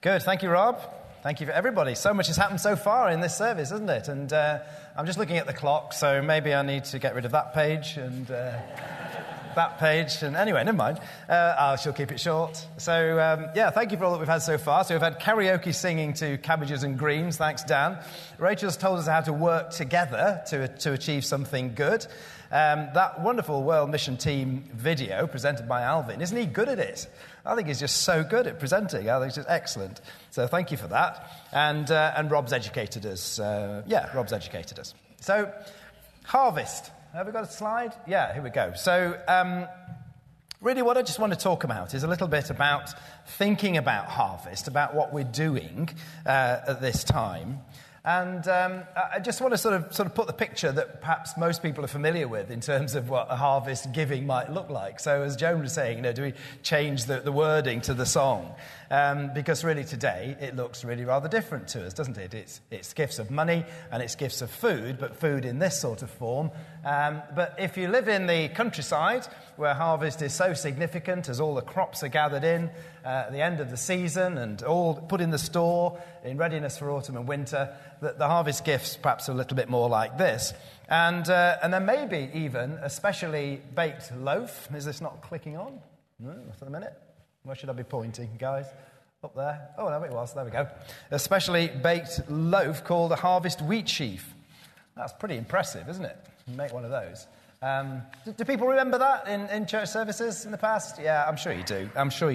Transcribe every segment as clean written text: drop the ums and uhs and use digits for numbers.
Good. Thank you, Rob. Thank you for everybody. So much has happened so far in this service, isn't it? And I'm just looking at the clock, so maybe I need to get rid of that page and that page. And anyway, never mind. I shall keep it short. So, thank you for all that we've had so far. So we've had karaoke singing to Cabbages and Greens. Thanks, Dan. Rachel's told us how to work together to achieve something good. That wonderful World Mission Team video presented by Alvin, isn't he good at it? I think he's just so good at presenting. I think it's just excellent. So thank you for that. And Rob's educated us. Rob's educated us. So, harvest. Have we got a slide? Yeah, here we go. So, really what I just want to talk about is a little bit about thinking about harvest, about what we're doing at this time. And I just want to sort of put the picture that perhaps most people are familiar with in terms of what a harvest giving might look like. So as Joan was saying, do we change the wording to the song? Because really today it looks really rather different to us, doesn't it? It's gifts of money and it's gifts of food, but food in this sort of form. But if you live in the countryside where harvest is so significant as all the crops are gathered in at the end of the season and all put in the store in readiness for autumn and winter, the harvest gifts perhaps are a little bit more like this. And then maybe even a specially baked loaf. Is this not clicking on? No, not for a minute. Where should I be pointing, guys? Up there? Oh, no, it was. There we go. A specially baked loaf called a harvest wheat sheaf. That's pretty impressive, isn't it? You make one of those. Do people remember that in church services in the past? Yeah, I'm sure you do.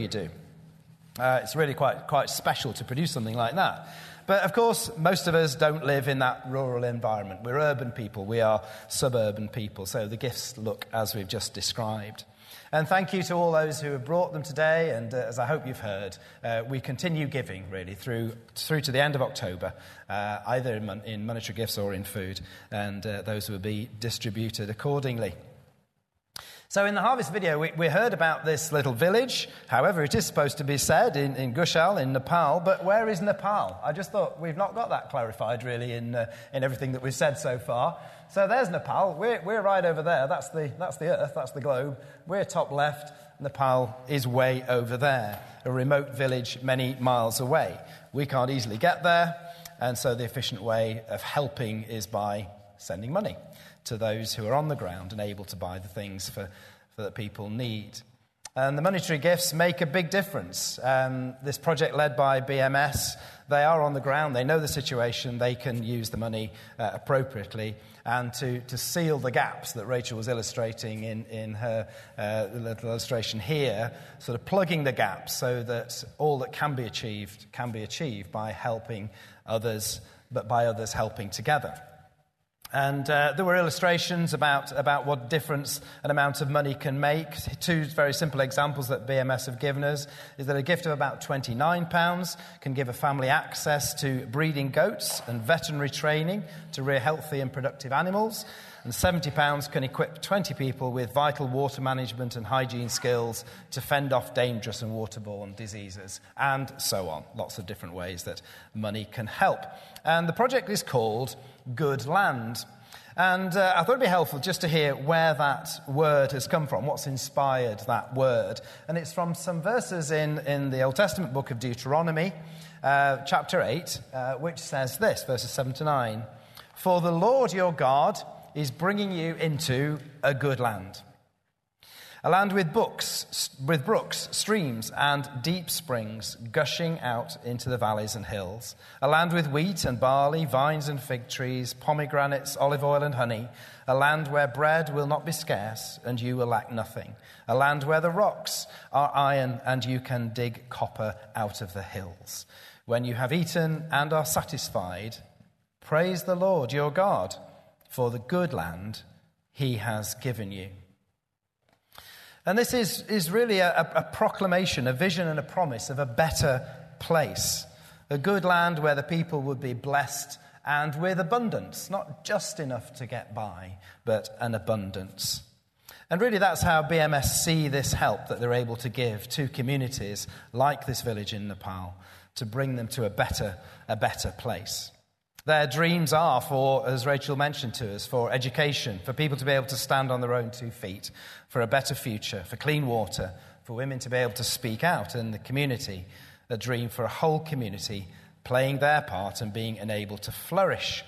It's really quite special to produce something like that. But, of course, most of us don't live in that rural environment. We're urban people. We are suburban people. So the gifts look as we've just described. And thank you to all those who have brought them today. And as I hope you've heard, we continue giving, really, through to the end of October, either in monetary gifts or in food. And those will be distributed accordingly. So in the harvest video, we heard about this little village. However, it is supposed to be said in Gushal, in Nepal. But where is Nepal? I just thought we've not got that clarified, really, in everything that we've said so far. So there's Nepal. We're right over there. That's the Earth. That's the globe. We're top left. Nepal is way over there, a remote village many miles away. We can't easily get there, and so the efficient way of helping is by sending money to those who are on the ground and able to buy the things that people need. And the monetary gifts make a big difference. This project led by BMS, they are on the ground, they know the situation, they can use the money appropriately and to seal the gaps that Rachel was illustrating in her little illustration here, sort of plugging the gaps so that all that can be achieved by helping others, but by others helping together. And there were illustrations about what difference an amount of money can make. Two very simple examples that BMS have given us is that a gift of about £29 can give a family access to breeding goats and veterinary training to rear healthy and productive animals. And £70 can equip 20 people with vital water management and hygiene skills to fend off dangerous and waterborne diseases, and so on. Lots of different ways that money can help. And the project is called Good Land. And I thought it'd be helpful just to hear where that word has come from, what's inspired that word. And it's from some verses in the Old Testament book of Deuteronomy, chapter 8, which says this, verses 7 to 9. For the Lord your God is bringing you into a good land. A land with brooks, streams, and deep springs gushing out into the valleys and hills. A land with wheat and barley, vines and fig trees, pomegranates, olive oil and honey. A land where bread will not be scarce and you will lack nothing. A land where the rocks are iron and you can dig copper out of the hills. When you have eaten and are satisfied, praise the Lord your God for the good land he has given you. And this is really a proclamation, a vision and a promise of a better place. A good land where the people would be blessed and with abundance. Not just enough to get by, but an abundance. And really that's how BMS see this help that they're able to give to communities like this village in Nepal to bring them to a better place. Their dreams are for, as Rachel mentioned to us, for education, for people to be able to stand on their own 2 feet, for a better future, for clean water, for women to be able to speak out in the community, a dream for a whole community playing their part and being enabled to flourish.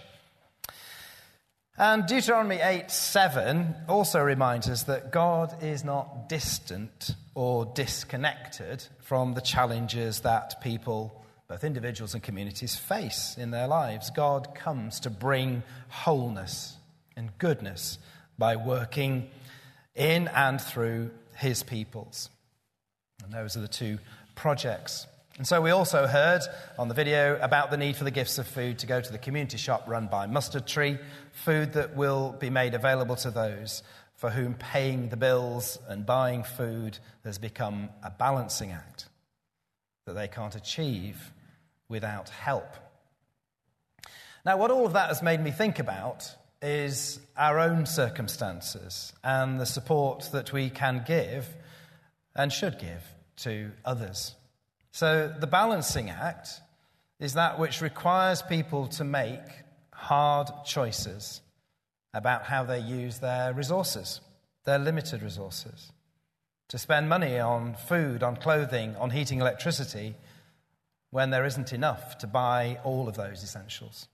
And Deuteronomy 8:7 also reminds us that God is not distant or disconnected from the challenges that people, both individuals and communities, face in their lives. God comes to bring wholeness and goodness by working in and through his peoples. And those are the two projects. And so we also heard on the video about the need for the gifts of food to go to the community shop run by Mustard Tree, food that will be made available to those for whom paying the bills and buying food has become a balancing act that they can't achieve without help. Now, what all of that has made me think about is our own circumstances and the support that we can give and should give to others. So the balancing act is that which requires people to make hard choices about how they use their resources, their limited resources. To spend money on food, on clothing, on heating, electricity, when there isn't enough to buy all of those essentials.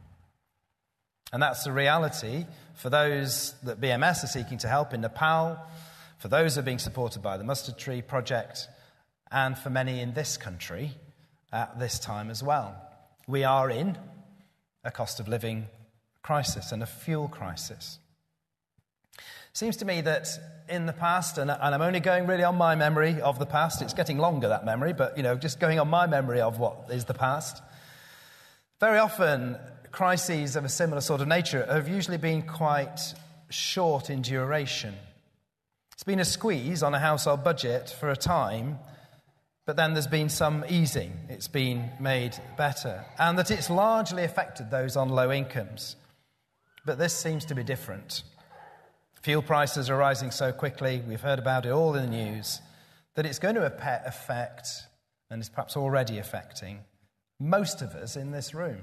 And that's the reality for those that BMS are seeking to help in Nepal, for those who are being supported by the Mustard Tree Project, and for many in this country at this time as well. We are in a cost of living crisis and a fuel crisis. Seems to me that in the past, and I'm only going really on my memory of the past, it's getting longer, that memory, but, just going on my memory of what is the past, very often crises of a similar sort of nature have usually been quite short in duration. It's been a squeeze on a household budget for a time, but then there's been some easing. It's been made better. And that it's largely affected those on low incomes. But this seems to be different. Fuel prices are rising so quickly, we've heard about it all in the news, that it's going to affect, and is perhaps already affecting, most of us in this room.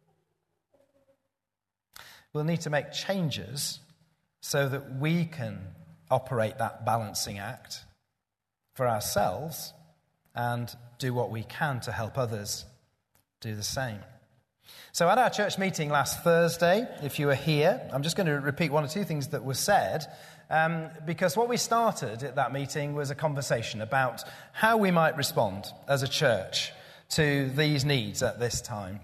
We'll need to make changes so that we can operate that balancing act for ourselves and do what we can to help others do the same. So at our church meeting last Thursday, if you were here, I'm just going to repeat one or two things that were said, because what we started at that meeting was a conversation about how we might respond as a church to these needs at this time.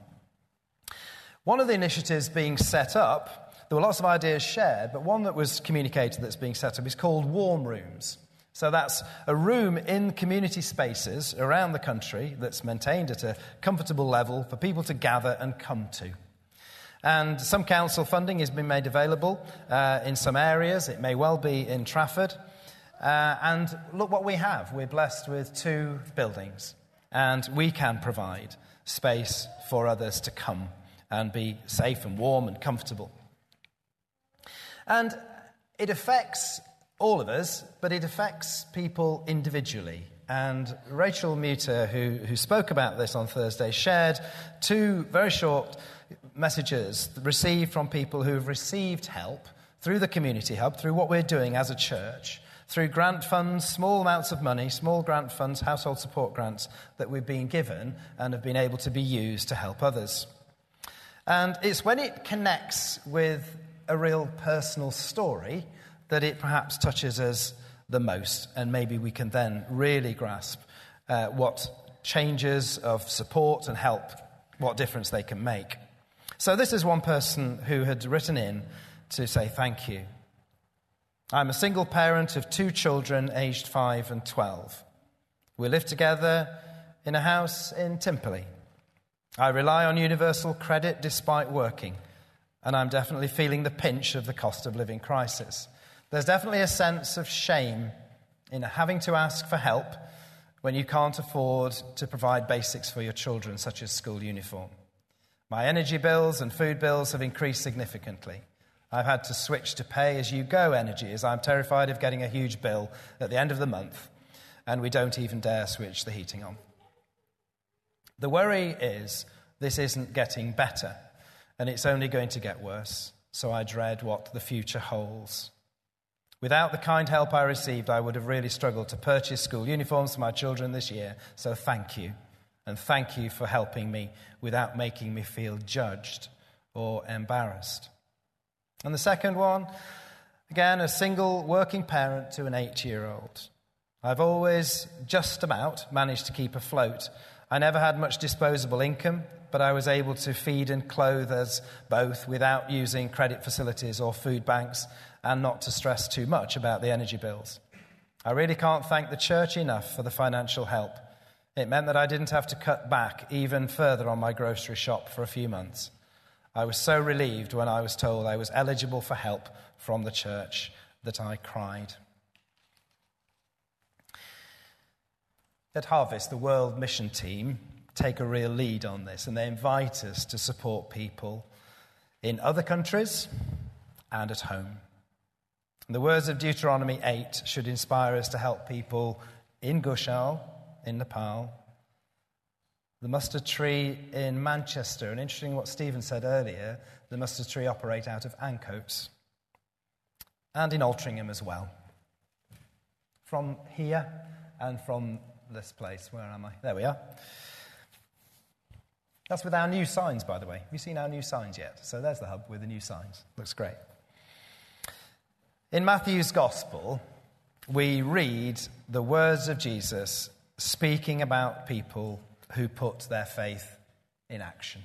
One of the initiatives being set up, there were lots of ideas shared, but one that was communicated that's being set up is called Warm Rooms. So that's a room in community spaces around the country that's maintained at a comfortable level for people to gather and come to. And some council funding has been made available in some areas. It may well be in Trafford. And look what we have. We're blessed with 2 buildings. And we can provide space for others to come and be safe and warm and comfortable. And it affects all of us, but it affects people individually. And Rachel Muter, who spoke about this on Thursday, shared 2 very short messages received from people who have received help through the Community Hub, through what we're doing as a church, through grant funds, small amounts of money, small grant funds, household support grants that we've been given and have been able to be used to help others. And it's when it connects with a real personal story that it perhaps touches us the most, and maybe we can then really grasp what changes of support and help, what difference they can make. So this is one person who had written in to say thank you. I'm a single parent of 2 children aged 5 and 12. We live together in a house in Timperley. I rely on universal credit despite working, and I'm definitely feeling the pinch of the cost of living crisis. There's definitely a sense of shame in having to ask for help when you can't afford to provide basics for your children, such as school uniform. My energy bills and food bills have increased significantly. I've had to switch to pay-as-you-go energy as I'm terrified of getting a huge bill at the end of the month, and we don't even dare switch the heating on. The worry is this isn't getting better, and it's only going to get worse, so I dread what the future holds. Without the kind help I received, I would have really struggled to purchase school uniforms for my children this year, so thank you And thank you for helping me without making me feel judged or embarrassed. And the second one, again, a single working parent to an 8-year-old. I've always just about managed to keep afloat. I never had much disposable income, but I was able to feed and clothe us both without using credit facilities or food banks, and not to stress too much about the energy bills. I really can't thank the church enough for the financial help. It meant that I didn't have to cut back even further on my grocery shop for a few months. I was so relieved when I was told I was eligible for help from the church that I cried. At Harvest, the World Mission Team take a real lead on this, and they invite us to support people in other countries and at home. And the words of Deuteronomy 8 should inspire us to help people in Gushal, in Nepal, the Mustard Tree in Manchester, and interesting what Stephen said earlier, the Mustard Tree operate out of Ancoats, and in Altrincham as well. From here and from this place, where am I? There we are. That's with our new signs, by the way. Have you seen our new signs yet? So there's the hub with the new signs. Looks great. In Matthew's Gospel, we read the words of Jesus speaking about people who put their faith in action.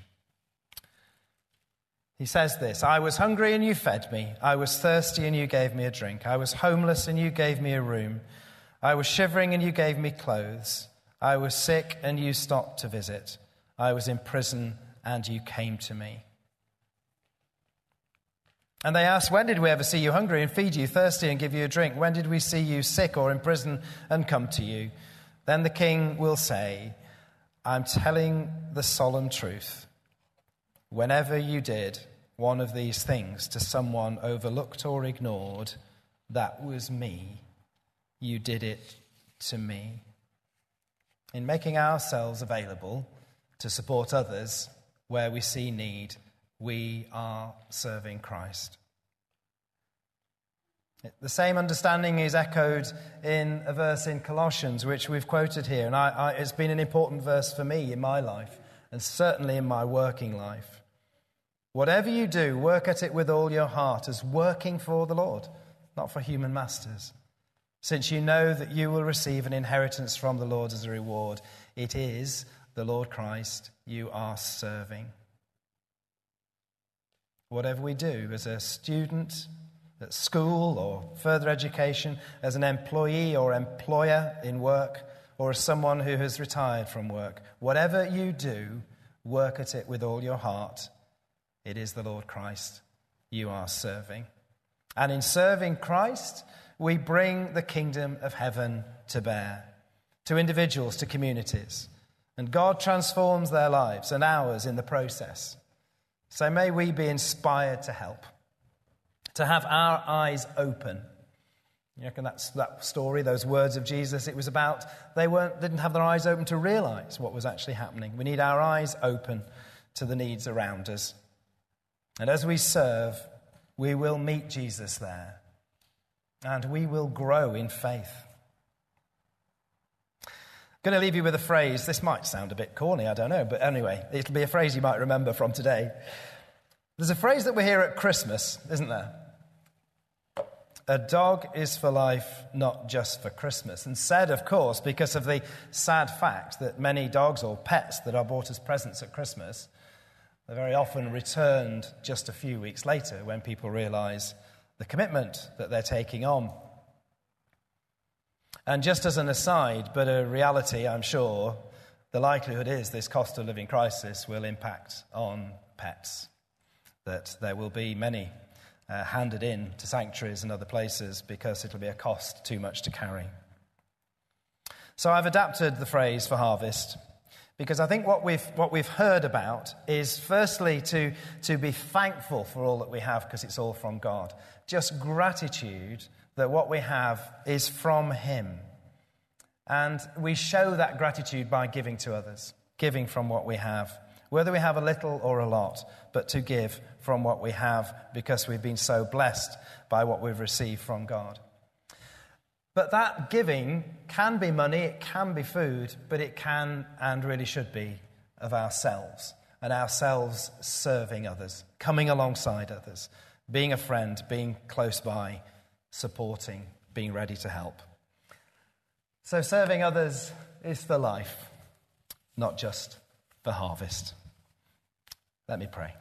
He says this, "I was hungry and you fed me. I was thirsty and you gave me a drink. I was homeless and you gave me a room. I was shivering and you gave me clothes. I was sick and you stopped to visit. I was in prison and you came to me." And they asked, "When did we ever see you hungry and feed you, thirsty and give you a drink? When did we see you sick or in prison and come to you?" Then the king will say, "I'm telling the solemn truth. Whenever you did one of these things to someone overlooked or ignored, that was me. You did it to me." In making ourselves available to support others where we see need, we are serving Christ. The same understanding is echoed in a verse in Colossians, which we've quoted here. And it's been an important verse for me in my life, and certainly in my working life. "Whatever you do, work at it with all your heart, as working for the Lord, not for human masters, since you know that you will receive an inheritance from the Lord as a reward. It is the Lord Christ you are serving." Whatever we do as a student, at school or further education, as an employee or employer in work, or as someone who has retired from work, whatever you do, work at it with all your heart. It is the Lord Christ you are serving. And in serving Christ, we bring the kingdom of heaven to bear, to individuals, to communities. And God transforms their lives and ours in the process. So may we be inspired to help, to have our eyes open. You reckon that's that story, those words of Jesus, it was about they didn't have their eyes open to realize what was actually happening. We need our eyes open to the needs around us. And as we serve, we will meet Jesus there, and we will grow in faith. I'm going to leave you with a phrase. This might sound a bit corny, I don't know, but anyway, it'll be a phrase you might remember from today. There's a phrase that we hear at Christmas, isn't there? A dog is for life, not just for Christmas. And said, of course, because of the sad fact that many dogs or pets that are bought as presents at Christmas are very often returned just a few weeks later when people realize the commitment that they're taking on. And just as an aside, but a reality, I'm sure, the likelihood is this cost of living crisis will impact on pets, that there will be many handed in to sanctuaries and other places because it'll be a cost too much to carry. So I've adapted the phrase for Harvest because I think what we've heard about is firstly to be thankful for all that we have because it's all from God. Just gratitude that what we have is from Him. And we show that gratitude by giving to others, giving from what we have, whether we have a little or a lot, but to give from what we have because we've been so blessed by what we've received from God. But that giving can be money, it can be food, but it can and really should be of ourselves, and ourselves serving others, coming alongside others, being a friend, being close by, supporting, being ready to help. So serving others is for life, not just for harvest. Let me pray.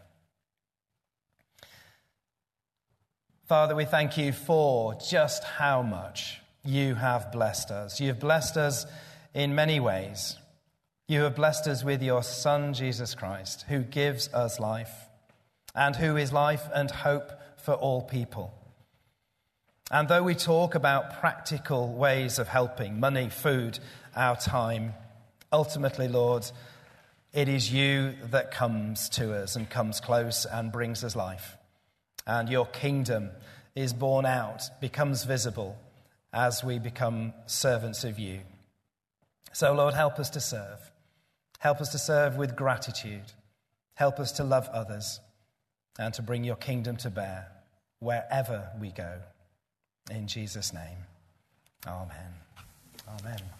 Father, we thank you for just how much you have blessed us. You have blessed us in many ways. You have blessed us with your Son, Jesus Christ, who gives us life and who is life and hope for all people. And though we talk about practical ways of helping, money, food, our time, ultimately, Lord, it is you that comes to us and comes close and brings us life. And your kingdom is born out, becomes visible as we become servants of you. So, Lord, help us to serve. Help us to serve with gratitude. Help us to love others and to bring your kingdom to bear wherever we go. In Jesus' name, amen. Amen.